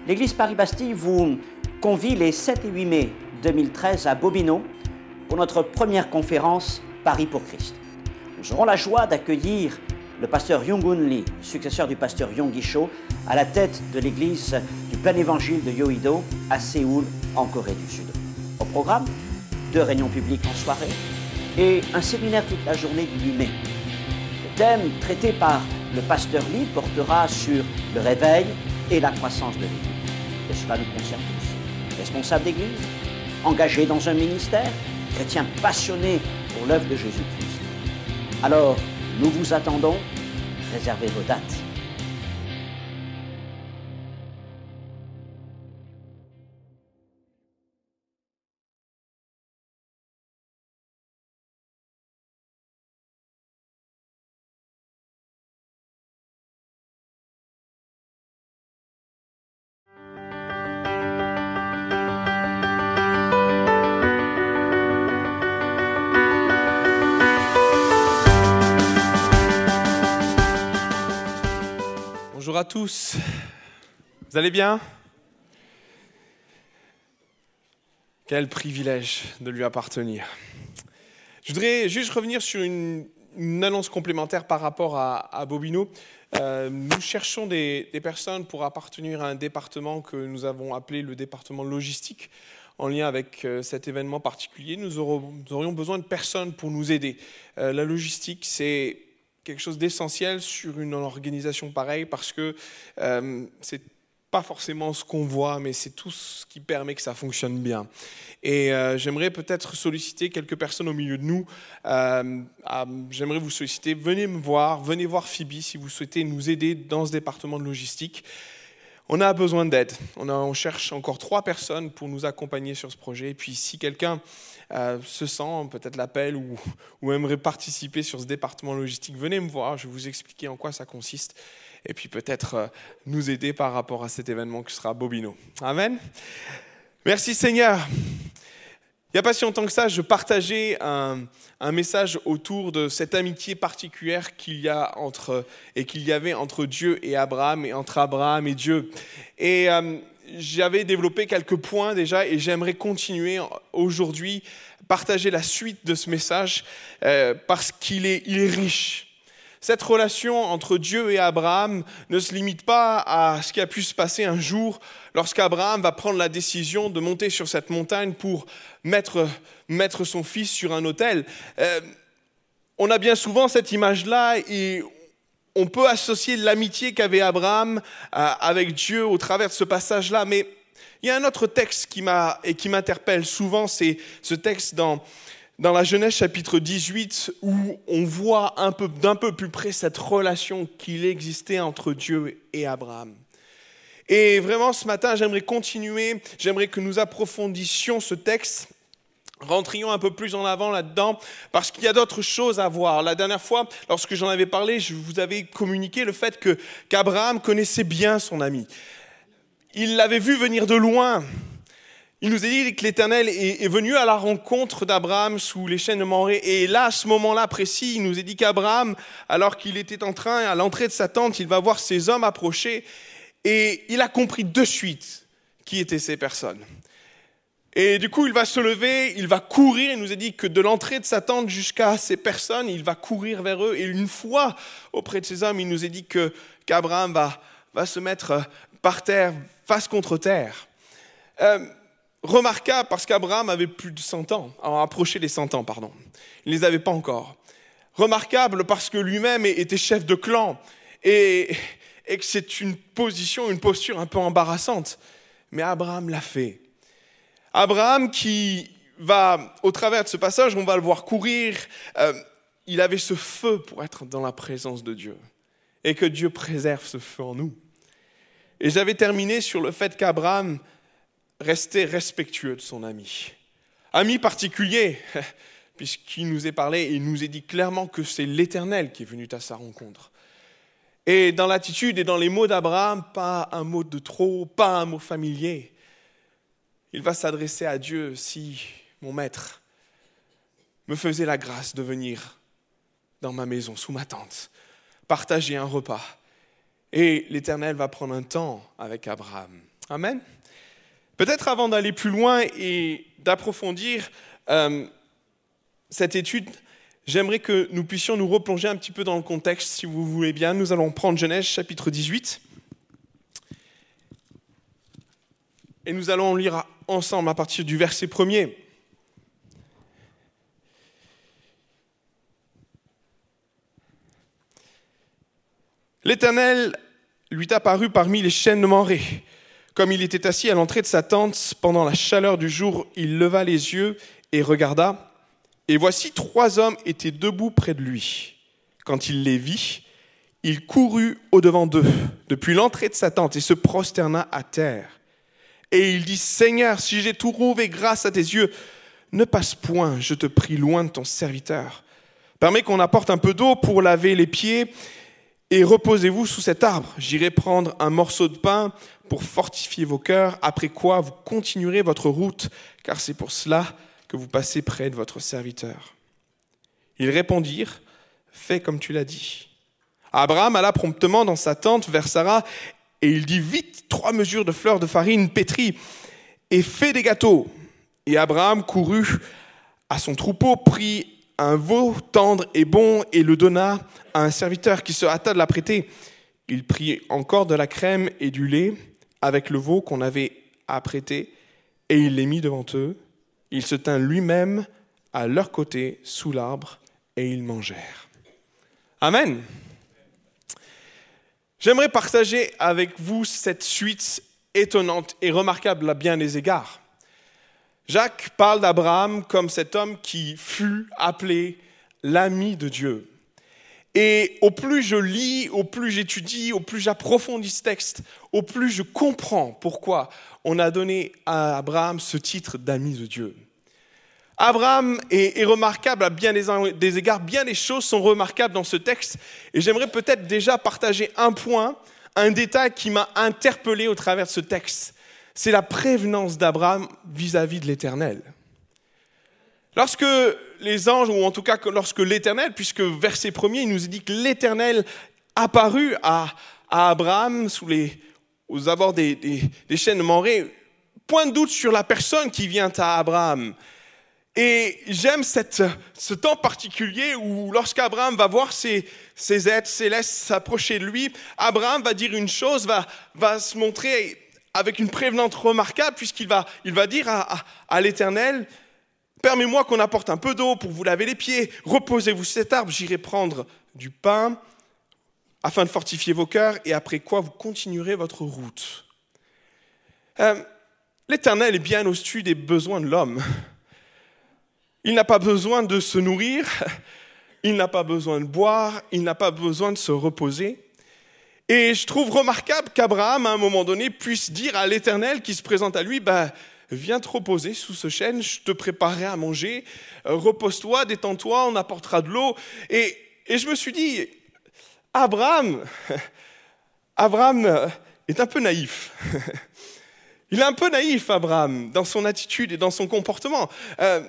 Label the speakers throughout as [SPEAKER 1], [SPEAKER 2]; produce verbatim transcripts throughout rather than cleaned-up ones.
[SPEAKER 1] L'église Paris-Bastille vous convie les sept et huit mai deux mille treize à Bobino pour notre première conférence Paris pour Christ. Nous aurons la joie d'accueillir le pasteur Young-Hoon Lee, successeur du pasteur Yonggi Cho, à la tête de l'église du plein évangile de Yoido à Séoul, en Corée du Sud. Au programme, deux réunions publiques en soirée et un séminaire toute la journée du huit mai. Le thème traité par le pasteur Lee portera sur le réveil et la croissance de l'église. Et cela nous concerne tous. Responsables d'église, engagés dans un ministère, chrétiens passionnés pour l'œuvre de Jésus-Christ. Alors, nous vous attendons, réservez vos dates.
[SPEAKER 2] Bonjour à tous, vous allez bien? Quel privilège de lui appartenir. Je voudrais juste revenir sur une, une annonce complémentaire par rapport à, à Bobino. Euh, nous cherchons des, des personnes pour appartenir à un département que nous avons appelé le département logistique. En lien avec euh, cet événement particulier, nous, aurons, nous aurions besoin de personnes pour nous aider. Euh, la logistique, c'est quelque chose d'essentiel sur une organisation pareille parce que euh, c'est pas forcément ce qu'on voit, mais c'est tout ce qui permet que ça fonctionne bien. Et euh, j'aimerais peut-être solliciter quelques personnes au milieu de nous. Euh, à, j'aimerais vous solliciter, venez me voir, venez voir Phoebe si vous souhaitez nous aider dans ce département de logistique. On a besoin d'aide. On, a, on cherche encore trois personnes pour nous accompagner sur ce projet. Et puis si quelqu'un euh, se sent peut-être l'appel ou, ou aimerait participer sur ce département logistique, venez me voir, je vais vous expliquer en quoi ça consiste. Et puis peut-être euh, nous aider par rapport à cet événement qui sera Bobino. Amen. Merci Seigneur. Il n'y a pas si longtemps que ça, je partageais un, un message autour de cette amitié particulière qu'il y a entre, et qu'il y avait entre Dieu et Abraham, et entre Abraham et Dieu. Et euh, j'avais développé quelques points déjà, et j'aimerais continuer aujourd'hui, partager la suite de ce message, euh, parce qu'il est, il est riche. Cette relation entre Dieu et Abraham ne se limite pas à ce qui a pu se passer un jour lorsqu'Abraham va prendre la décision de monter sur cette montagne pour mettre, mettre son fils sur un autel. Euh, on a bien souvent cette image-là et on peut associer l'amitié qu'avait Abraham euh, avec Dieu au travers de ce passage-là, mais il y a un autre texte qui m'a, et qui m'interpelle souvent, c'est ce texte dans... Dans la Genèse chapitre dix-huit, où on voit un peu, d'un peu plus près cette relation qu'il existait entre Dieu et Abraham. Et vraiment, ce matin, j'aimerais continuer, j'aimerais que nous approfondissions ce texte, rentrions un peu plus en avant là-dedans, parce qu'il y a d'autres choses à voir. La dernière fois, lorsque j'en avais parlé, je vous avais communiqué le fait que, qu'Abraham connaissait bien son ami. Il l'avait vu venir de loin. Il nous a dit que l'Éternel est venu à la rencontre d'Abraham sous les chênes de Mamré. Et là, à ce moment-là précis, il nous a dit qu'Abraham, alors qu'il était en train, à l'entrée de sa tente, il va voir ces hommes approcher. Et il a compris de suite qui étaient ces personnes. Et du coup, il va se lever, il va courir. Il nous a dit que de l'entrée de sa tente jusqu'à ces personnes, il va courir vers eux. Et une fois auprès de ces hommes, il nous a dit que, qu'Abraham va, va se mettre par terre, face contre terre. Euh, Remarquable parce qu'Abraham avait plus de cent ans, a approché les cent ans, pardon. Il ne les avait pas encore. Remarquable parce que lui-même était chef de clan et, et que c'est une position, une posture un peu embarrassante. Mais Abraham l'a fait. Abraham qui va, au travers de ce passage, on va le voir courir, euh, il avait ce feu pour être dans la présence de Dieu. Et que Dieu préserve ce feu en nous. Et j'avais terminé sur le fait qu'Abraham restait respectueux de son ami. Ami particulier, puisqu'il nous est parlé et il nous est dit clairement que c'est l'Éternel qui est venu à sa rencontre. Et dans l'attitude et dans les mots d'Abraham, pas un mot de trop, pas un mot familier. Il va s'adresser à Dieu si mon maître me faisait la grâce de venir dans ma maison, sous ma tente, partager un repas. Et l'Éternel va prendre un temps avec Abraham. Amen. Peut-être avant d'aller plus loin et d'approfondir euh, cette étude, j'aimerais que nous puissions nous replonger un petit peu dans le contexte, si vous voulez bien. Nous allons prendre Genèse chapitre dix-huit. Et nous allons lire ensemble à partir du verset premier. L'Éternel lui apparut parmi les chênes de Mamré. Comme il était assis à l'entrée de sa tente, pendant la chaleur du jour, il leva les yeux et regarda. Et voici trois hommes étaient debout près de lui. Quand il les vit, il courut au-devant d'eux, depuis l'entrée de sa tente, et se prosterna à terre. Et il dit, « Seigneur, si j'ai trouvé grâce à tes yeux, ne passe point, je te prie, loin de ton serviteur. Permets qu'on apporte un peu d'eau pour laver les pieds, et reposez-vous sous cet arbre. J'irai prendre un morceau de pain pour fortifier vos cœurs, après quoi vous continuerez votre route, car c'est pour cela que vous passez près de votre serviteur. » Ils répondirent, « Fais comme tu l'as dit. » Abraham alla promptement dans sa tente vers Sarah, et il dit, « Vite, trois mesures de fleurs de farine pétrie, et fais des gâteaux. » Et Abraham courut à son troupeau, prit un veau tendre et bon, et le donna à un serviteur qui se hâta de l'apprêter. Il prit encore de la crème et du lait avec le veau qu'on avait apprêté, et il les mit devant eux. Il se tint lui-même à leur côté sous l'arbre, et ils mangèrent. Amen. J'aimerais partager avec vous cette suite étonnante et remarquable à bien des égards. Jacques parle d'Abraham comme cet homme qui fut appelé l'ami de Dieu. Et au plus je lis, au plus j'étudie, au plus j'approfondis ce texte, au plus je comprends pourquoi on a donné à Abraham ce titre d'ami de Dieu. Abraham est, est remarquable à bien des, des égards, bien des choses sont remarquables dans ce texte. Et j'aimerais peut-être déjà partager un point, un détail qui m'a interpellé au travers de ce texte. C'est la prévenance d'Abraham vis-à-vis de l'Éternel. Lorsque les anges, ou en tout cas lorsque l'Éternel, puisque verset premier, il nous dit que l'Éternel apparut à, à Abraham sous les, aux abords des, des, des chênes de Mamré, point de doute sur la personne qui vient à Abraham. Et j'aime cette, ce temps particulier où lorsqu'Abraham va voir ses, ses êtres célestes s'approcher de lui, Abraham va dire une chose, va, va se montrer avec une prévenante remarquable, puisqu'il va, il va dire à, à, à l'Éternel, « Permets-moi qu'on apporte un peu d'eau pour vous laver les pieds, reposez-vous sur cet arbre, j'irai prendre du pain afin de fortifier vos cœurs, et après quoi vous continuerez votre route. Euh, » L'Éternel est bien au-dessus des besoins de l'homme. Il n'a pas besoin de se nourrir, il n'a pas besoin de boire, il n'a pas besoin de se reposer. Et je trouve remarquable qu'Abraham, à un moment donné, puisse dire à l'Éternel qui se présente à lui, bah, « Viens te reposer sous ce chêne, je te préparerai à manger, repose-toi, détends-toi, on apportera de l'eau. » Et, et je me suis dit, Abraham, Abraham est un peu naïf. Il est un peu naïf, Abraham, dans son attitude et dans son comportement. Euh,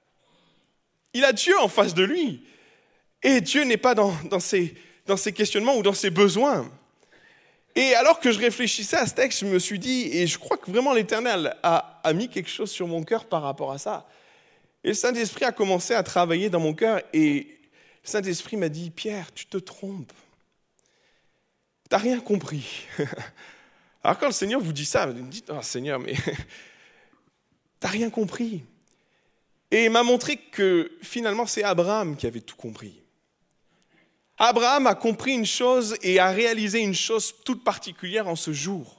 [SPEAKER 2] il a Dieu en face de lui. Et Dieu n'est pas dans, dans, ses, dans ses questionnements ou dans ses besoins. Et alors que je réfléchissais à ce texte, je me suis dit, et je crois que vraiment l'Éternel a, a mis quelque chose sur mon cœur par rapport à ça. Et le Saint-Esprit a commencé à travailler dans mon cœur, et le Saint-Esprit m'a dit, « Pierre, tu te trompes. Tu n'as rien compris. » Alors quand le Seigneur vous dit ça, vous me dites, « Oh Seigneur, mais tu n'as rien compris. » Et il m'a montré que finalement, c'est Abraham qui avait tout compris. Abraham a compris une chose et a réalisé une chose toute particulière en ce jour.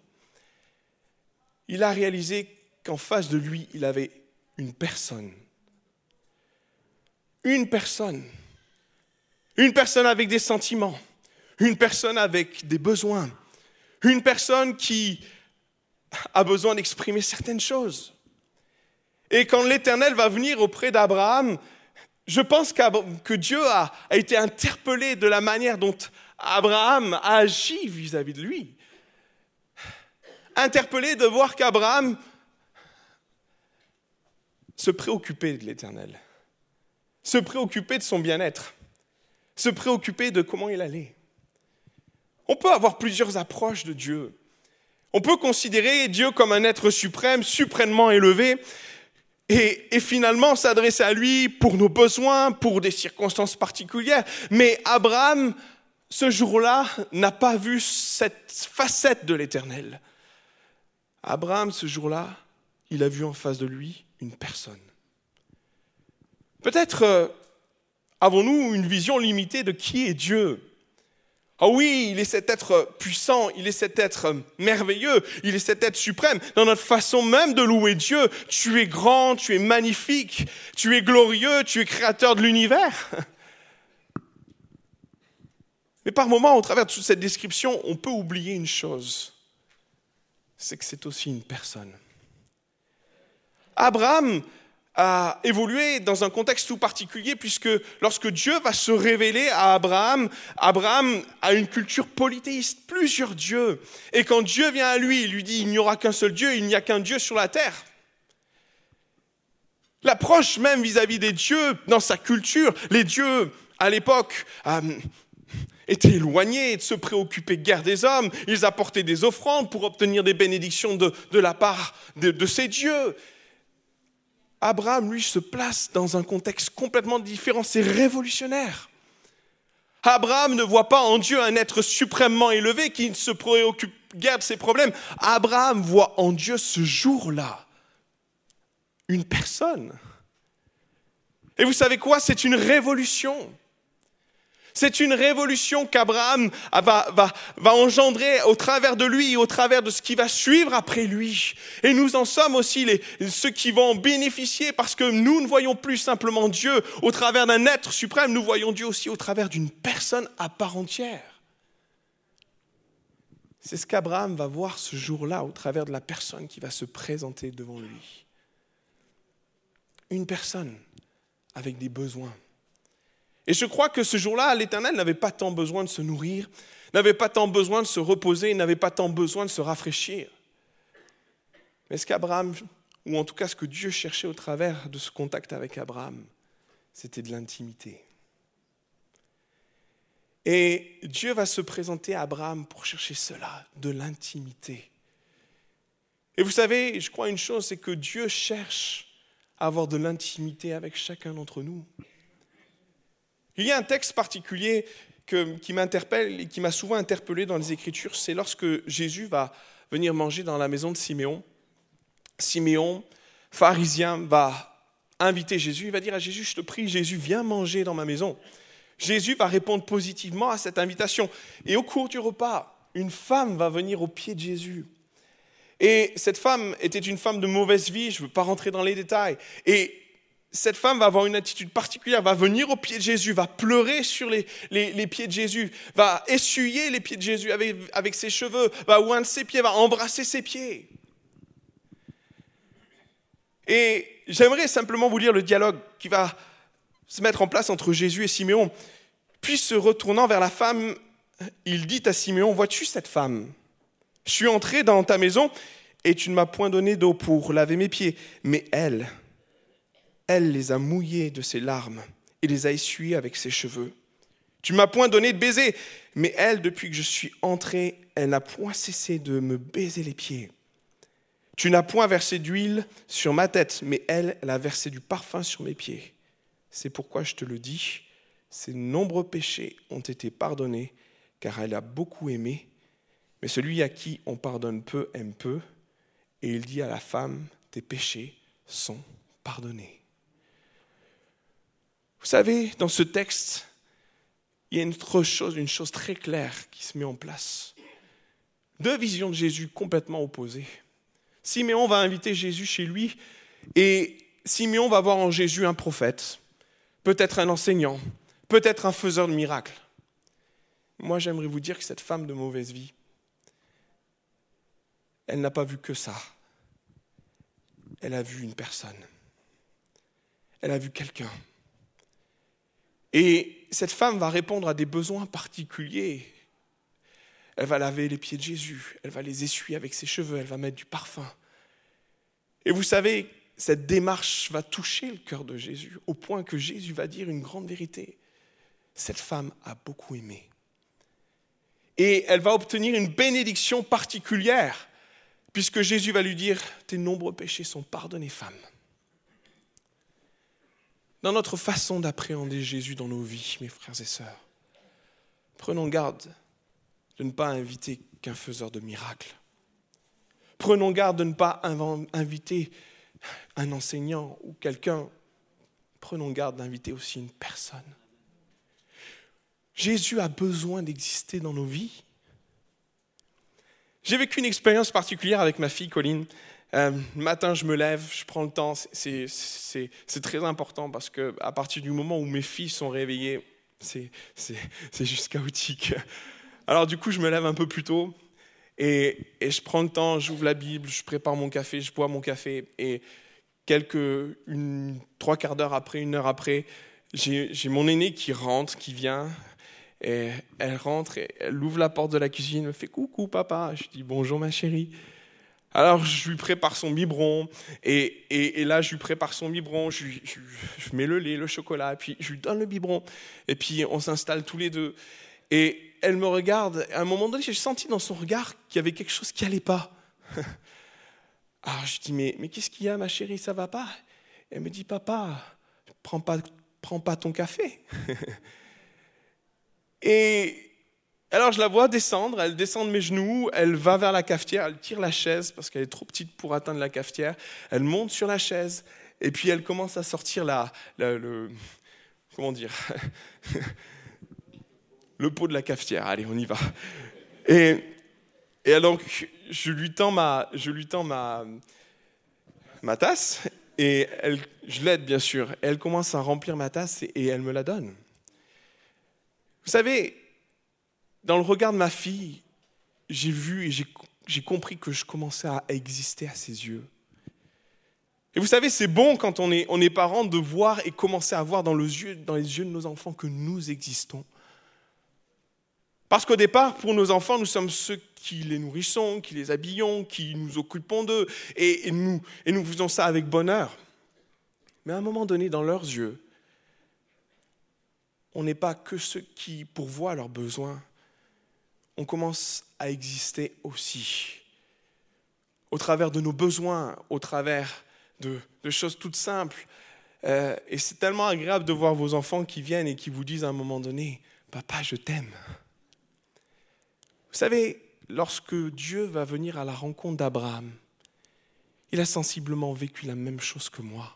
[SPEAKER 2] Il a réalisé qu'en face de lui, il avait une personne. Une personne. Une personne avec des sentiments. Une personne avec des besoins. Une personne qui a besoin d'exprimer certaines choses. Et quand l'Éternel va venir auprès d'Abraham, je pense que Dieu a, a été interpellé de la manière dont Abraham a agi vis-à-vis de lui. Interpellé de voir qu'Abraham se préoccupait de l'Éternel, se préoccupait de son bien-être, se préoccupait de comment il allait. On peut avoir plusieurs approches de Dieu. On peut considérer Dieu comme un être suprême, suprêmement élevé, et, et finalement s'adresser à lui pour nos besoins, pour des circonstances particulières. Mais Abraham, ce jour-là, n'a pas vu cette facette de l'Éternel. Abraham, ce jour-là, il a vu en face de lui une personne. Peut-être euh, avons-nous une vision limitée de qui est Dieu. Ah oui, il est cet être puissant, il est cet être merveilleux, il est cet être suprême. Dans notre façon même de louer Dieu, tu es grand, tu es magnifique, tu es glorieux, tu es créateur de l'univers. Mais par moments, au travers de toute cette description, on peut oublier une chose, c'est que c'est aussi une personne. Abraham a évolué dans un contexte tout particulier puisque lorsque Dieu va se révéler à Abraham, Abraham a une culture polythéiste, plusieurs dieux. Et quand Dieu vient à lui, il lui dit « il n'y aura qu'un seul Dieu, il n'y a qu'un Dieu sur la terre ». L'approche même vis-à-vis des dieux dans sa culture, les dieux à l'époque euh, étaient éloignés de se préoccuper guère des hommes, ils apportaient des offrandes pour obtenir des bénédictions de, de la part de, de ces dieux. Abraham, lui, se place dans un contexte complètement différent, c'est révolutionnaire. Abraham ne voit pas en Dieu un être suprêmement élevé qui ne se préoccupe guère de ses problèmes. Abraham voit en Dieu ce jour-là une personne. Et vous savez quoi? C'est une révolution. C'est une révolution qu'Abraham va, va, va engendrer au travers de lui et au travers de ce qui va suivre après lui. Et nous en sommes aussi les, ceux qui vont en bénéficier parce que nous ne voyons plus simplement Dieu au travers d'un être suprême, nous voyons Dieu aussi au travers d'une personne à part entière. C'est ce qu'Abraham va voir ce jour-là au travers de la personne qui va se présenter devant lui. Une personne avec des besoins. Et je crois que ce jour-là, l'Éternel n'avait pas tant besoin de se nourrir, n'avait pas tant besoin de se reposer, n'avait pas tant besoin de se rafraîchir. Mais ce qu'Abraham, ou en tout cas ce que Dieu cherchait au travers de ce contact avec Abraham, c'était de l'intimité. Et Dieu va se présenter à Abraham pour chercher cela, de l'intimité. Et vous savez, je crois une chose, c'est que Dieu cherche à avoir de l'intimité avec chacun d'entre nous. Il y a un texte particulier que, qui m'interpelle et qui m'a souvent interpellé dans les Écritures, c'est lorsque Jésus va venir manger dans la maison de Siméon. Siméon, pharisien, va inviter Jésus, il va dire à Jésus, je te prie, Jésus, viens manger dans ma maison. Jésus va répondre positivement à cette invitation. Et au cours du repas, une femme va venir au pied de Jésus. Et cette femme était une femme de mauvaise vie, je ne veux pas rentrer dans les détails. Et cette femme va avoir une attitude particulière, va venir au pied de Jésus, va pleurer sur les, les, les pieds de Jésus, va essuyer les pieds de Jésus avec, avec ses cheveux, va oindre ses pieds, va embrasser ses pieds. Et j'aimerais simplement vous lire le dialogue qui va se mettre en place entre Jésus et Siméon. Puis se retournant vers la femme, il dit à Siméon, « Vois-tu cette femme ? Je suis entré dans ta maison et tu ne m'as point donné d'eau pour laver mes pieds, mais elle... Elle les a mouillés de ses larmes et les a essuyés avec ses cheveux. Tu ne m'as point donné de baiser, mais elle, depuis que je suis entré, elle n'a point cessé de me baiser les pieds. Tu n'as point versé d'huile sur ma tête, mais elle, elle a versé du parfum sur mes pieds. C'est pourquoi je te le dis, ses nombreux péchés ont été pardonnés, car elle a beaucoup aimé, mais celui à qui on pardonne peu aime peu. Et il dit à la femme, tes péchés sont pardonnés. Vous savez, dans ce texte, il y a une autre chose, une chose très claire qui se met en place. Deux visions de Jésus complètement opposées. Siméon va inviter Jésus chez lui et Siméon va voir en Jésus un prophète, peut-être un enseignant, peut-être un faiseur de miracles. Moi, j'aimerais vous dire que cette femme de mauvaise vie, elle n'a pas vu que ça. Elle a vu une personne. Elle a vu quelqu'un. Et cette femme va répondre à des besoins particuliers. Elle va laver les pieds de Jésus, elle va les essuyer avec ses cheveux, elle va mettre du parfum. Et vous savez, cette démarche va toucher le cœur de Jésus, au point que Jésus va dire une grande vérité. Cette femme a beaucoup aimé. Et elle va obtenir une bénédiction particulière. puisque Jésus va lui dire « Tes nombreux péchés sont pardonnés, femme ». Dans notre façon d'appréhender Jésus dans nos vies, mes frères et sœurs, prenons garde de ne pas inviter qu'un faiseur de miracles. Prenons garde de ne pas inviter un enseignant ou quelqu'un. Prenons garde d'inviter aussi une personne. Jésus a besoin d'exister dans nos vies. J'ai vécu une expérience particulière avec ma fille Colline. Euh, le matin, je me lève, je prends le temps. C'est, c'est, c'est très important parce qu'à partir du moment où mes filles sont réveillées, c'est, c'est, c'est juste chaotique. Alors du coup, je me lève un peu plus tôt et, et je prends le temps, j'ouvre la Bible, je prépare mon café, je bois mon café. Et quelques, une, trois quarts d'heure après, une heure après, j'ai, j'ai mon aînée qui rentre, qui vient. Et elle rentre, et elle ouvre la porte de la cuisine, me fait « Coucou papa ». Je dis « Bonjour ma chérie ». Alors je lui prépare son biberon, et, et, et là je lui prépare son biberon, je, je, je mets le lait, le chocolat, et puis je lui donne le biberon, et puis on s'installe tous les deux. Et elle me regarde, à un moment donné j'ai senti dans son regard qu'il y avait quelque chose qui n'allait pas. Alors je dis mais, « Mais qu'est-ce qu'il y a ma chérie, ça va pas ?» Elle me dit « Papa, prends pas, prends pas ton café ». Et alors je la vois descendre, elle descend de mes genoux, elle va vers la cafetière, elle tire la chaise parce qu'elle est trop petite pour atteindre la cafetière, elle monte sur la chaise et puis elle commence à sortir la, la, le, comment dire, le pot de la cafetière. Allez, on y va. Et, et donc je lui tends ma, je lui tends ma, ma tasse et elle, je l'aide bien sûr. Elle commence à remplir ma tasse et, et elle me la donne. Vous savez, dans le regard de ma fille, j'ai vu et j'ai, j'ai compris que je commençais à exister à ses yeux. Et vous savez, c'est bon quand on est, on est parent de voir et commencer à voir dans, le yeux, dans les yeux de nos enfants que nous existons. Parce qu'au départ, pour nos enfants, nous sommes ceux qui les nourrissons, qui les habillons, qui nous occupons d'eux, et, et, nous, et nous faisons ça avec bonheur. Mais à un moment donné, dans leurs yeux, on n'est pas que ceux qui pourvoient leurs besoins. On commence à exister aussi. Au travers de nos besoins, au travers de, de choses toutes simples. Euh, et c'est tellement agréable de voir vos enfants qui viennent et qui vous disent à un moment donné « Papa, je t'aime ». Vous savez, lorsque Dieu va venir à la rencontre d'Abraham, il a sensiblement vécu la même chose que moi.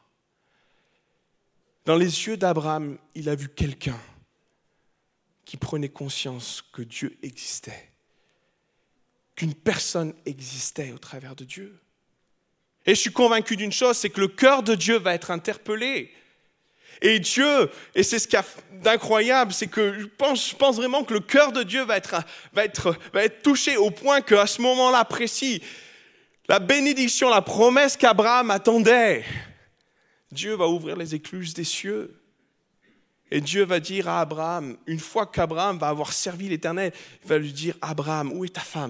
[SPEAKER 2] Dans les yeux d'Abraham, il a vu quelqu'un qui prenait conscience que Dieu existait, qu'une personne existait au travers de Dieu. Et je suis convaincu d'une chose, c'est que le cœur de Dieu va être interpellé. Et Dieu, et c'est ce qu'il y a d'incroyable, c'est que je pense, je pense vraiment que le cœur de Dieu va être, va être, va être touché au point qu'à ce moment-là précis, la bénédiction, la promesse qu'Abraham attendait, Dieu va ouvrir les écluses des cieux. Et Dieu va dire à Abraham, une fois qu'Abraham va avoir servi l'Éternel, il va lui dire « Abraham, où est ta femme ?»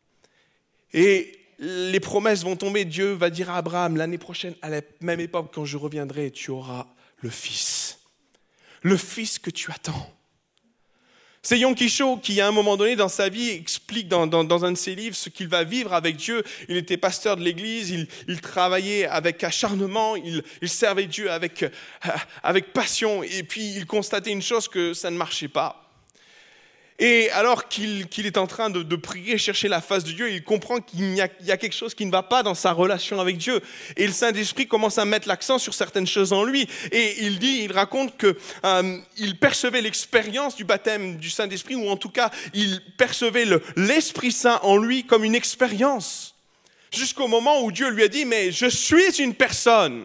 [SPEAKER 2] Et les promesses vont tomber. Dieu va dire à Abraham, l'année prochaine, à la même époque, quand je reviendrai, tu auras le fils. Le fils que tu attends. C'est Yonggi Cho qui, à un moment donné dans sa vie, explique dans, dans, dans un de ses livres ce qu'il va vivre avec Dieu. Il était pasteur de l'église, il, il travaillait avec acharnement, il, il servait Dieu avec, avec passion. Et puis il constatait une chose, que ça ne marchait pas. Et alors qu'il, qu'il est en train de, de prier, chercher la face de Dieu, il comprend qu'il y a, il y a quelque chose qui ne va pas dans sa relation avec Dieu. Et le Saint-Esprit commence à mettre l'accent sur certaines choses en lui. Et il dit, il raconte qu'il euh, percevait l'expérience du baptême du Saint-Esprit, ou en tout cas, il percevait le, l'Esprit Saint en lui comme une expérience. Jusqu'au moment où Dieu lui a dit, mais je suis une personne.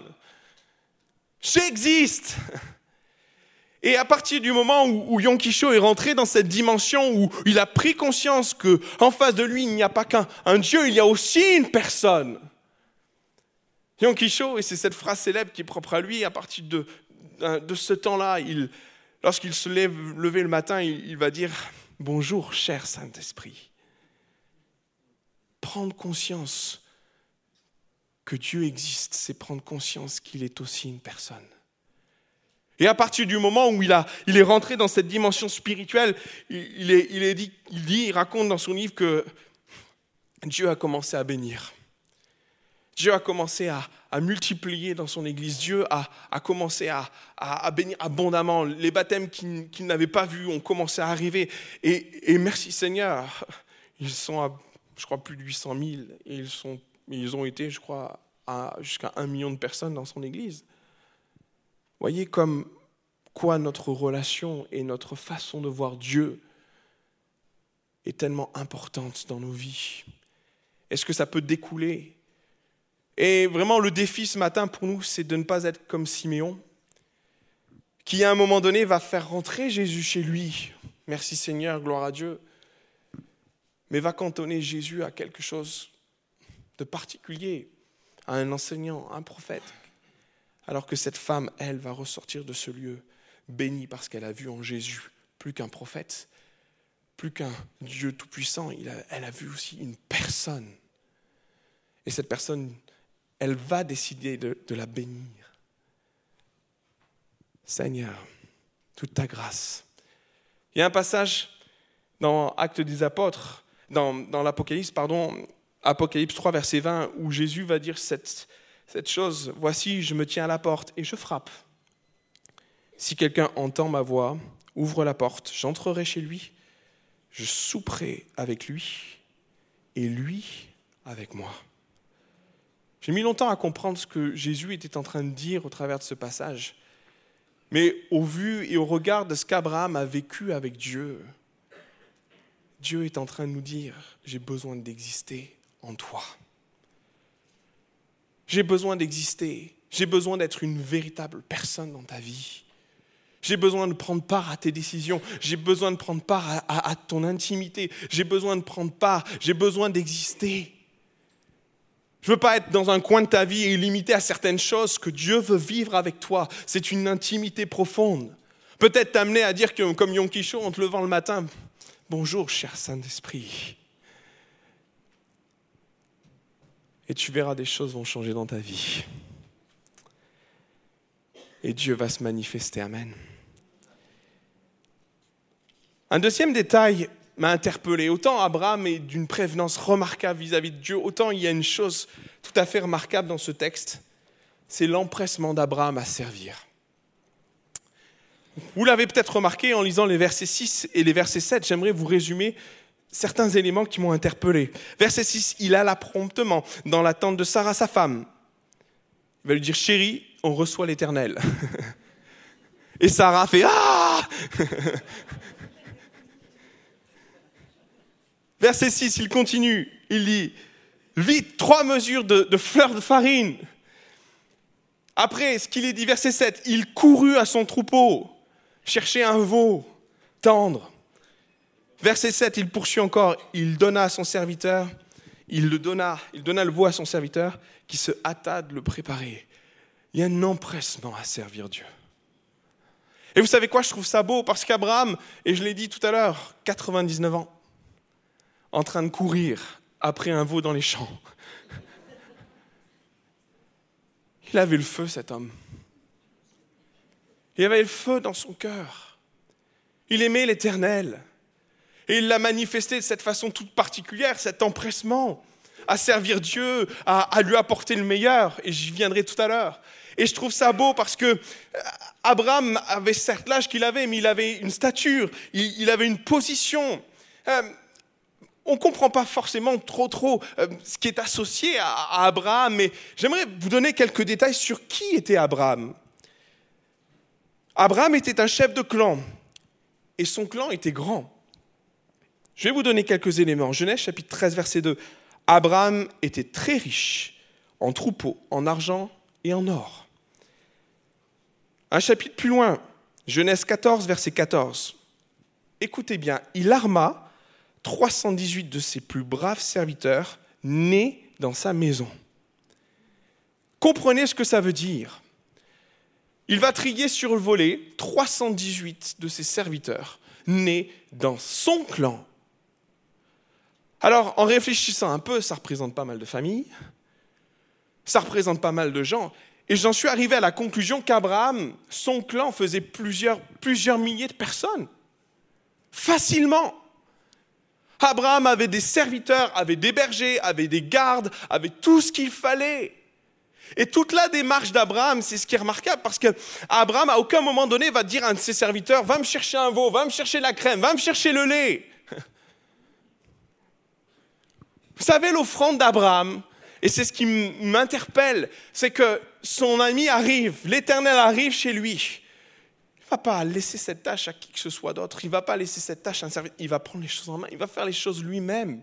[SPEAKER 2] J'existe. Et à partir du moment où, où Yonggi Cho est rentré dans cette dimension où il a pris conscience qu'en face de lui, il n'y a pas qu'un un Dieu, il y a aussi une personne. Yonggi Cho, et c'est cette phrase célèbre qui est propre à lui, à partir de, de ce temps-là, il, lorsqu'il se lève levé le matin, il, il va dire « Bonjour, cher Saint-Esprit ». Prendre conscience que Dieu existe, c'est prendre conscience qu'il est aussi une personne. Et à partir du moment où il, a, il est rentré dans cette dimension spirituelle, il, est, il, est dit, il dit, il raconte dans son livre que Dieu a commencé à bénir. Dieu a commencé à, à multiplier dans son Église. Dieu a, a commencé à, à, à bénir abondamment. Les baptêmes qu'il, qu'il n'avait pas vus ont commencé à arriver. Et, et merci Seigneur, ils sont à, je crois, plus de huit cent mille. Et ils, sont, ils ont été, je crois, à jusqu'à un million de personnes dans son Église. Voyez comme quoi notre relation et notre façon de voir Dieu est tellement importante dans nos vies. Est-ce que ça peut découler ? Et vraiment, le défi ce matin pour nous, c'est de ne pas être comme Siméon, qui à un moment donné va faire rentrer Jésus chez lui. Merci Seigneur, gloire à Dieu. Mais va cantonner Jésus à quelque chose de particulier, à un enseignant, à un prophète. Alors que cette femme, elle, va ressortir de ce lieu bénie parce qu'elle a vu en Jésus plus qu'un prophète, plus qu'un Dieu tout-puissant. Il a, elle a vu aussi une personne. Et cette personne, elle va décider de, de la bénir. Seigneur, toute ta grâce. Il y a un passage dans Actes des Apôtres, dans, dans l'Apocalypse, pardon, Apocalypse trois, verset vingt, où Jésus va dire cette, cette chose. « Voici, je me tiens à la porte et je frappe. Si quelqu'un entend ma voix, ouvre la porte, j'entrerai chez lui, je souperai avec lui et lui avec moi. » J'ai mis longtemps à comprendre ce que Jésus était en train de dire au travers de ce passage. Mais au vu et au regard de ce qu'Abraham a vécu avec Dieu, Dieu est en train de nous dire, j'ai besoin d'exister en toi. J'ai besoin d'exister. J'ai besoin d'être une véritable personne dans ta vie. J'ai besoin de prendre part à tes décisions. J'ai besoin de prendre part à, à, à ton intimité. J'ai besoin de prendre part. J'ai besoin d'exister. Je ne veux pas être dans un coin de ta vie et limité à certaines choses que Dieu veut vivre avec toi. C'est une intimité profonde. Peut-être t'amener à dire que, comme Yom Kishore, en te levant le matin, « Bonjour, cher Saint-Esprit ». Et tu verras des choses vont changer dans ta vie. Et Dieu va se manifester. Amen. Un deuxième détail m'a interpellé. Autant Abraham est d'une prévenance remarquable vis-à-vis de Dieu, autant il y a une chose tout à fait remarquable dans ce texte, c'est l'empressement d'Abraham à servir. Vous l'avez peut-être remarqué en lisant les versets six et les versets sept, j'aimerais vous résumer certains éléments qui m'ont interpellé. Verset six, il alla promptement dans la tente de Sarah, sa femme. Il va lui dire, chérie, on reçoit l'Éternel. Et Sarah fait, ah! Verset six, il continue, il dit, vite, trois mesures de, de fleurs de farine. Après, ce qu'il est dit, verset sept, il courut à son troupeau, chercher un veau tendre. Verset sept, il poursuit encore, il donna à son serviteur, il le donna, il donna le veau à son serviteur, qui se hâta de le préparer. Il y a un empressement à servir Dieu. Et vous savez quoi, je trouve ça beau, parce qu'Abraham, et je l'ai dit tout à l'heure, quatre-vingt-dix-neuf ans, en train de courir après un veau dans les champs. Il avait le feu, cet homme. Il avait le feu dans son cœur. Il aimait l'Éternel. Et il l'a manifesté de cette façon toute particulière, cet empressement à servir Dieu, à, à lui apporter le meilleur. Et j'y viendrai tout à l'heure. Et je trouve ça beau parce que Abraham avait certes l'âge qu'il avait, mais il avait une stature, il, il avait une position. Euh, On ne comprend pas forcément trop, trop euh, ce qui est associé à, à Abraham, mais j'aimerais vous donner quelques détails sur qui était Abraham. Abraham était un chef de clan, et son clan était grand. Je vais vous donner quelques éléments. Genèse chapitre treize, verset deux. Abraham était très riche en troupeaux, en argent et en or. Un chapitre plus loin, Genèse quatorze, verset quatorze. Écoutez bien, il arma trois cent dix-huit de ses plus braves serviteurs nés dans sa maison. Comprenez ce que ça veut dire. Il va trier sur le volet trois cent dix-huit de ses serviteurs nés dans son clan. Alors, en réfléchissant un peu, ça représente pas mal de familles, ça représente pas mal de gens, et j'en suis arrivé à la conclusion qu'Abraham, son clan faisait plusieurs, plusieurs milliers de personnes, facilement. Abraham avait des serviteurs, avait des bergers, avait des gardes, avait tout ce qu'il fallait. Et toute la démarche d'Abraham, c'est ce qui est remarquable, parce qu'Abraham, à aucun moment donné, va dire à un de ses serviteurs, va me chercher un veau, va me chercher la crème, va me chercher le lait. Vous savez, l'offrande d'Abraham, et c'est ce qui m'interpelle, c'est que son ami arrive, l'Éternel arrive chez lui. Il ne va pas laisser cette tâche à qui que ce soit d'autre, il ne va pas laisser cette tâche à un serviteur, il va prendre les choses en main, il va faire les choses lui-même.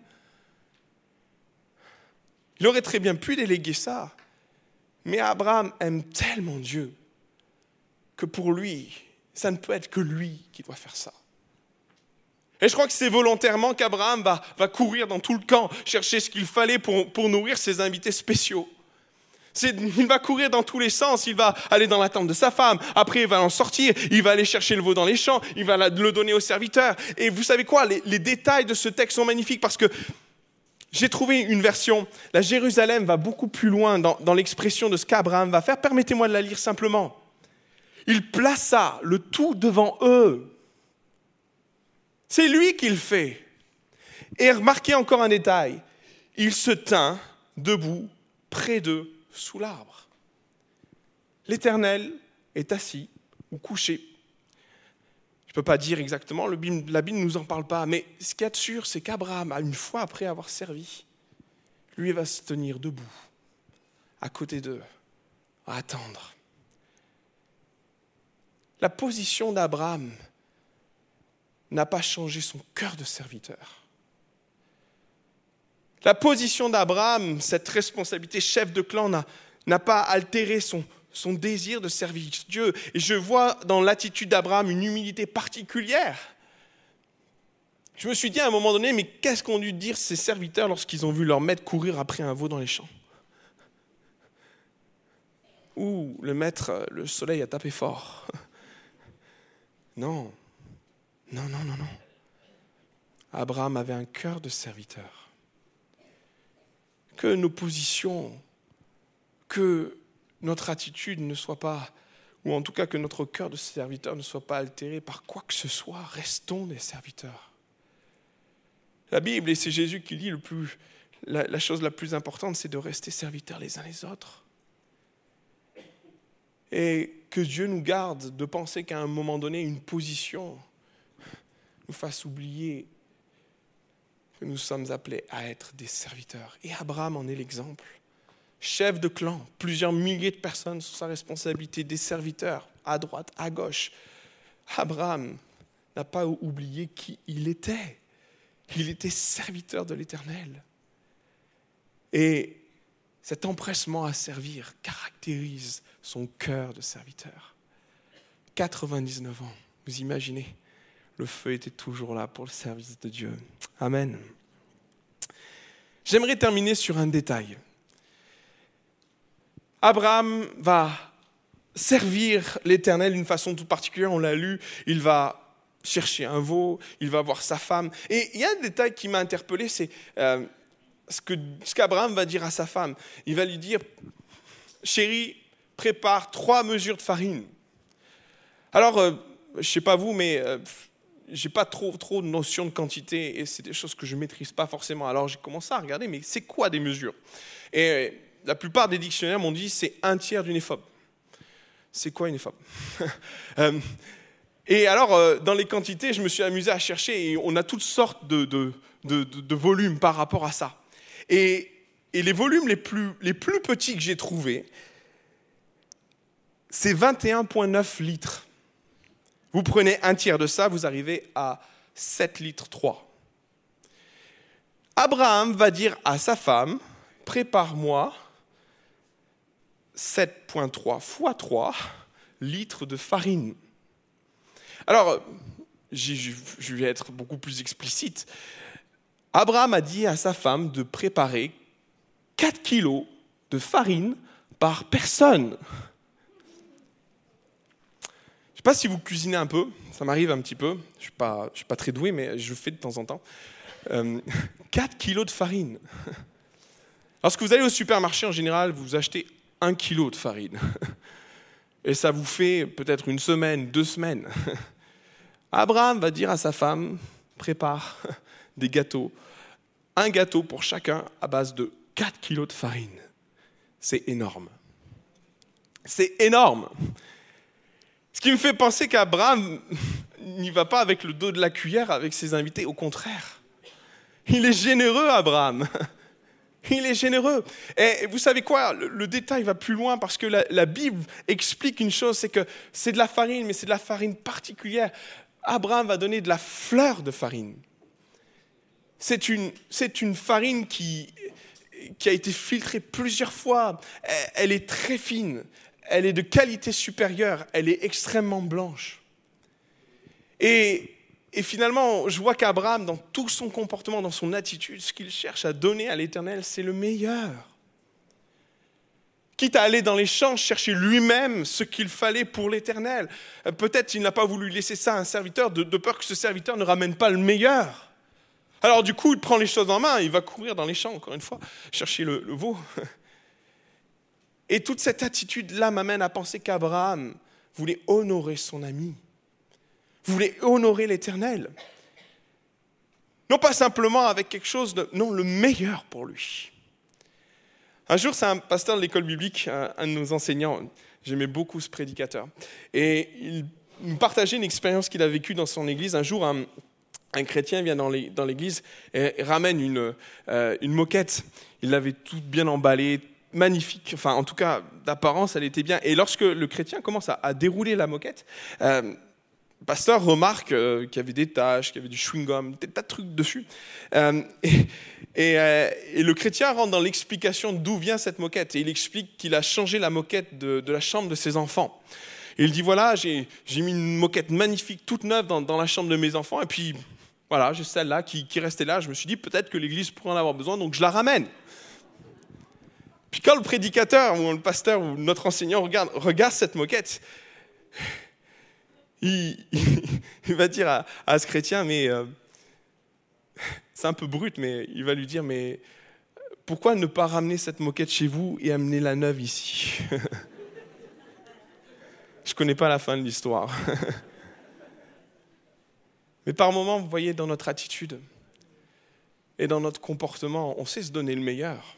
[SPEAKER 2] Il aurait très bien pu déléguer ça, mais Abraham aime tellement Dieu que pour lui, ça ne peut être que lui qui doit faire ça. Et je crois que c'est volontairement qu'Abraham va, va courir dans tout le camp, chercher ce qu'il fallait pour, pour nourrir ses invités spéciaux. C'est, il va courir dans tous les sens, il va aller dans la tente de sa femme, après il va en sortir, il va aller chercher le veau dans les champs, il va le donner aux serviteurs. Et vous savez quoi, les, les détails de ce texte sont magnifiques parce que j'ai trouvé une version, la Jérusalem va beaucoup plus loin dans, dans l'expression de ce qu'Abraham va faire. Permettez-moi de la lire simplement. Il plaça le tout devant eux. C'est lui qui le fait. Et remarquez encore un détail. Il se tint debout près d'eux sous l'arbre. L'Éternel est assis ou couché. Je ne peux pas dire exactement, le Bible, la Bible ne nous en parle pas, mais ce qu'il y a de sûr, c'est qu'Abraham, une fois après avoir servi, lui va se tenir debout, à côté d'eux, à attendre. La position d'Abraham n'a pas changé son cœur de serviteur. La position d'Abraham, cette responsabilité chef de clan, n'a, n'a pas altéré son, son désir de servir Dieu. Et je vois dans l'attitude d'Abraham une humilité particulière. Je me suis dit à un moment donné, mais qu'est-ce qu'ont dû dire ces serviteurs lorsqu'ils ont vu leur maître courir après un veau dans les champs ? Ouh, le maître, le soleil a tapé fort. Non. Non, non, non, non. Abraham avait un cœur de serviteur. Que nos positions, que notre attitude ne soit pas, ou en tout cas que notre cœur de serviteur ne soit pas altéré par quoi que ce soit, restons des serviteurs. La Bible, et c'est Jésus qui dit le plus, la, la chose la plus importante, c'est de rester serviteurs les uns les autres. Et que Dieu nous garde de penser qu'à un moment donné, une position nous fasse oublier que nous sommes appelés à être des serviteurs. Et Abraham en est l'exemple. Chef de clan, plusieurs milliers de personnes sous sa responsabilité, des serviteurs, à droite, à gauche. Abraham n'a pas oublié qui il était. Il était serviteur de l'Éternel. Et cet empressement à servir caractérise son cœur de serviteur. quatre-vingt-dix-neuf ans, vous imaginez ? Le feu était toujours là pour le service de Dieu. Amen. J'aimerais terminer sur un détail. Abraham va servir l'Éternel d'une façon toute particulière, on l'a lu, il va chercher un veau, il va voir sa femme. Et il y a un détail qui m'a interpellé, c'est euh, ce, que, ce qu'Abraham va dire à sa femme. Il va lui dire, chérie, prépare trois mesures de farine. Alors, euh, je ne sais pas vous, mais... Euh, j'ai pas trop, trop de notion de quantité et c'est des choses que je maîtrise pas forcément. Alors j'ai commencé à regarder, mais c'est quoi des mesures ? Et la plupart des dictionnaires m'ont dit c'est un tiers d'une éphobe. C'est quoi une éphobe ? euh, Et alors, euh, dans les quantités, je me suis amusé à chercher et on a toutes sortes de, de, de, de, de volumes par rapport à ça. Et, et les volumes les plus, les plus petits que j'ai trouvés, c'est vingt et un virgule neuf litres. Vous prenez un tiers de ça, vous arrivez à sept litres trois. Abraham va dire à sa femme, prépare-moi sept virgule trois fois trois litres de farine. Alors, je vais être beaucoup plus explicite. Abraham a dit à sa femme de préparer quatre kilos de farine par personne. Je ne sais pas si vous cuisinez un peu, ça m'arrive un petit peu, je ne suis pas, je suis pas très doué, mais je le fais de temps en temps. Euh, quatre kilos de farine. Lorsque vous allez au supermarché, en général, vous achetez un kilo de farine. Et ça vous fait peut-être une semaine, deux semaines. Abraham va dire à sa femme, prépare des gâteaux. Un gâteau pour chacun à base de quatre kilos de farine. C'est énorme. C'est énorme. Ce qui me fait penser qu'Abraham n'y va pas avec le dos de la cuillère avec ses invités, au contraire. Il est généreux, Abraham. Il est généreux. Et vous savez quoi, le, le détail va plus loin parce que la, la Bible explique une chose, c'est que c'est de la farine, mais c'est de la farine particulière. Abraham va donner de la fleur de farine. C'est une, c'est une farine qui, qui a été filtrée plusieurs fois. Elle, elle est très fine, elle est de qualité supérieure, elle est extrêmement blanche. Et... Et finalement, je vois qu'Abraham, dans tout son comportement, dans son attitude, ce qu'il cherche à donner à l'Éternel, c'est le meilleur. Quitte à aller dans les champs chercher lui-même ce qu'il fallait pour l'Éternel. Peut-être il n'a pas voulu laisser ça à un serviteur, de, de peur que ce serviteur ne ramène pas le meilleur. Alors du coup, il prend les choses en main, il va courir dans les champs, encore une fois, chercher le, le veau. Et toute cette attitude-là m'amène à penser qu'Abraham voulait honorer son ami. Voulait honorer l'Éternel. Non pas simplement avec quelque chose de... Non, le meilleur pour lui. Un jour, c'est un pasteur de l'école biblique, un de nos enseignants, j'aimais beaucoup ce prédicateur, et il nous partageait une expérience qu'il a vécue dans son église. Un jour, un, un chrétien vient dans l'église et ramène une, euh, une moquette. Il l'avait toute bien emballée, magnifique, enfin en tout cas d'apparence, elle était bien. Et lorsque le chrétien commence à, à dérouler la moquette, euh, le pasteur remarque euh, qu'il y avait des taches, qu'il y avait du chewing-gum, des tas de trucs dessus. Euh, et, et, euh, et le chrétien rentre dans l'explication d'où vient cette moquette. Et il explique qu'il a changé la moquette de, de la chambre de ses enfants. Et il dit, voilà, j'ai, j'ai mis une moquette magnifique, toute neuve dans, dans la chambre de mes enfants. Et puis, voilà, j'ai celle-là qui, qui restait là. Je me suis dit, peut-être que l'église pourrait en avoir besoin, donc je la ramène. Puis quand le prédicateur, ou le pasteur, ou notre enseignant regarde, regarde cette moquette, Il, il, il va dire à, à ce chrétien, mais euh, c'est un peu brut, mais il va lui dire, mais pourquoi ne pas ramener cette moquette chez vous et amener la neuve ici? Je ne connais pas la fin de l'histoire. Mais par moments, vous voyez, dans notre attitude et dans notre comportement, on sait se donner le meilleur.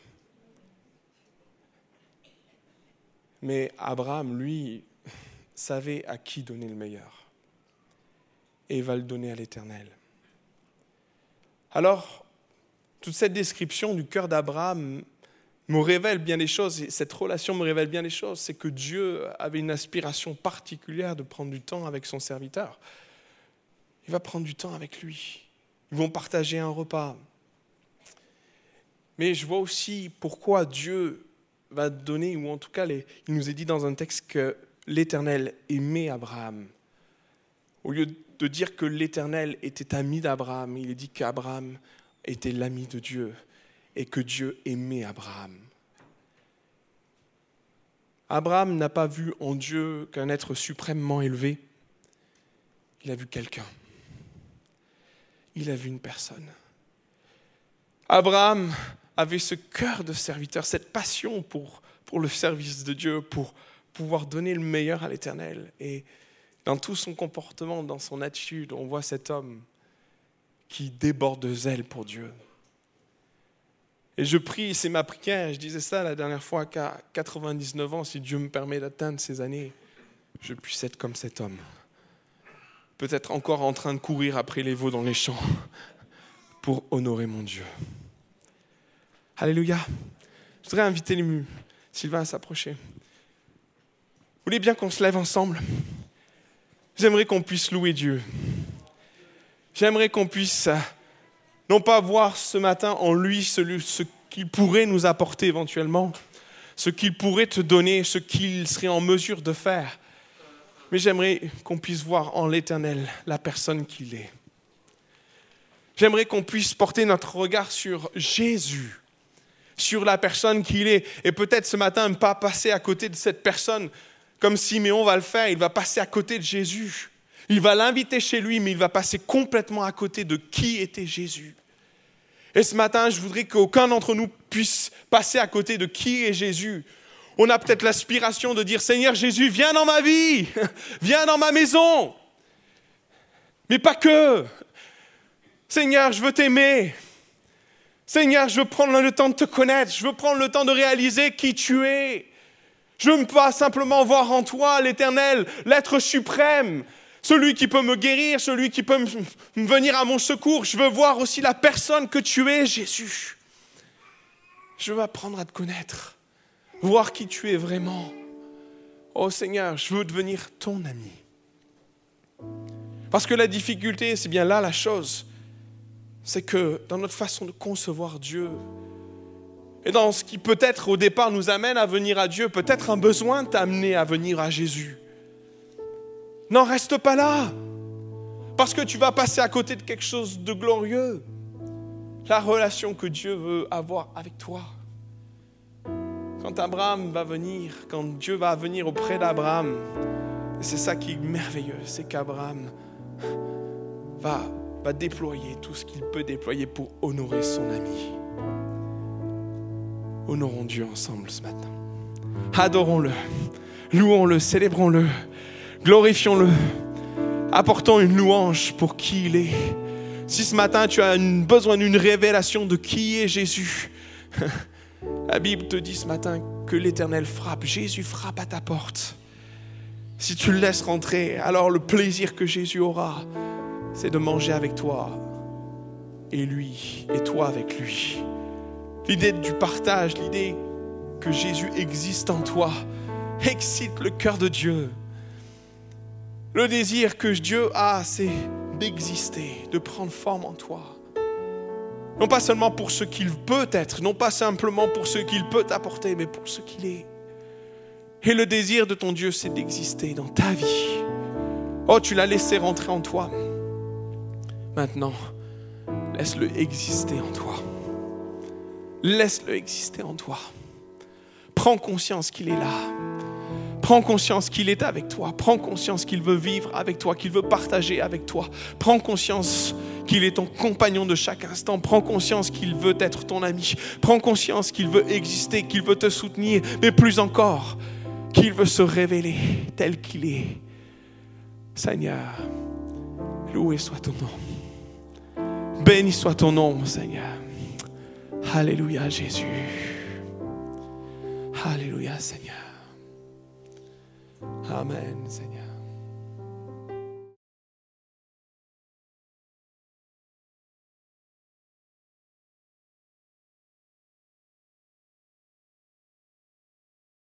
[SPEAKER 2] Mais Abraham, lui, savait à qui donner le meilleur. Et il va le donner à l'Éternel. Alors, toute cette description du cœur d'Abraham me révèle bien des choses, et cette relation me révèle bien des choses, c'est que Dieu avait une aspiration particulière de prendre du temps avec son serviteur. Il va prendre du temps avec lui. Ils vont partager un repas. Mais je vois aussi pourquoi Dieu va donner, ou en tout cas, les, il nous est dit dans un texte que l'Éternel aimait Abraham. Au lieu de dire que l'Éternel était ami d'Abraham, il est dit qu'Abraham était l'ami de Dieu et que Dieu aimait Abraham. Abraham n'a pas vu en Dieu qu'un être suprêmement élevé. Il a vu quelqu'un. Il a vu une personne. Abraham avait ce cœur de serviteur, cette passion pour, pour le service de Dieu, pour pouvoir donner le meilleur à l'Éternel. Et dans tout son comportement, dans son attitude, on voit cet homme qui déborde de zèle pour Dieu. Et je prie, c'est ma prière, je disais ça la dernière fois, qu'à quatre-vingt-dix-neuf ans, si Dieu me permet d'atteindre ces années, je puisse être comme cet homme. Peut-être encore en train de courir après les veaux dans les champs pour honorer mon Dieu. Alléluia. Je voudrais inviter les Sylvain à s'approcher. Vous voulez bien qu'on se lève ensemble? J'aimerais qu'on puisse louer Dieu. J'aimerais qu'on puisse, non pas voir ce matin en lui ce, ce qu'il pourrait nous apporter éventuellement, ce qu'il pourrait te donner, ce qu'il serait en mesure de faire, mais j'aimerais qu'on puisse voir en l'Éternel la personne qu'il est. J'aimerais qu'on puisse porter notre regard sur Jésus, sur la personne qu'il est, et peut-être ce matin ne pas passer à côté de cette personne comme Siméon va le faire. Il va passer à côté de Jésus. Il va l'inviter chez lui, mais il va passer complètement à côté de qui était Jésus. Et ce matin, je voudrais qu'aucun d'entre nous puisse passer à côté de qui est Jésus. On a peut-être l'aspiration de dire « Seigneur Jésus, viens dans ma vie, viens dans ma maison ». Mais pas que. Seigneur, je veux t'aimer. Seigneur, je veux prendre le temps de te connaître. Je veux prendre le temps de réaliser qui tu es. Je ne veux pas simplement voir en toi l'Éternel, l'être suprême, celui qui peut me guérir, celui qui peut me venir à mon secours. Je veux voir aussi la personne que tu es, Jésus. Je veux apprendre à te connaître, voir qui tu es vraiment. Oh Seigneur, je veux devenir ton ami. Parce que la difficulté, c'est bien là la chose, c'est que dans notre façon de concevoir Dieu, et dans ce qui peut-être au départ nous amène à venir à Dieu, peut-être un besoin t'amener à venir à Jésus. N'en reste pas là, parce que tu vas passer à côté de quelque chose de glorieux. La relation que Dieu veut avoir avec toi. Quand Abraham va venir, quand Dieu va venir auprès d'Abraham, c'est ça qui est merveilleux, c'est qu'Abraham va, va déployer tout ce qu'il peut déployer pour honorer son ami. Honorons Dieu ensemble ce matin. Adorons-le, louons-le, célébrons-le, glorifions-le, apportons une louange pour qui il est. Si ce matin tu as une, besoin d'une révélation de qui est Jésus, la Bible te dit ce matin que l'Éternel frappe, Jésus frappe à ta porte. Si tu le laisses rentrer, alors le plaisir que Jésus aura, c'est de manger avec toi et lui, et toi avec lui. L'idée du partage, l'idée que Jésus existe en toi, excite le cœur de Dieu. Le désir que Dieu a, c'est d'exister, de prendre forme en toi. Non pas seulement pour ce qu'il peut être, non pas simplement pour ce qu'il peut t'apporter, mais pour ce qu'il est. Et le désir de ton Dieu, c'est d'exister dans ta vie. Oh, tu l'as laissé rentrer en toi. Maintenant, laisse-le exister en toi. Laisse-le exister en toi. Prends conscience qu'il est là. Prends conscience qu'il est avec toi. Prends conscience qu'il veut vivre avec toi, qu'il veut partager avec toi. Prends conscience qu'il est ton compagnon de chaque instant. Prends conscience qu'il veut être ton ami. Prends conscience qu'il veut exister, qu'il veut te soutenir, mais plus encore, qu'il veut se révéler tel qu'il est. Seigneur, loué soit ton nom. Béni soit ton nom, Seigneur. Alléluia, Jésus. Alléluia, Seigneur. Amen, Seigneur.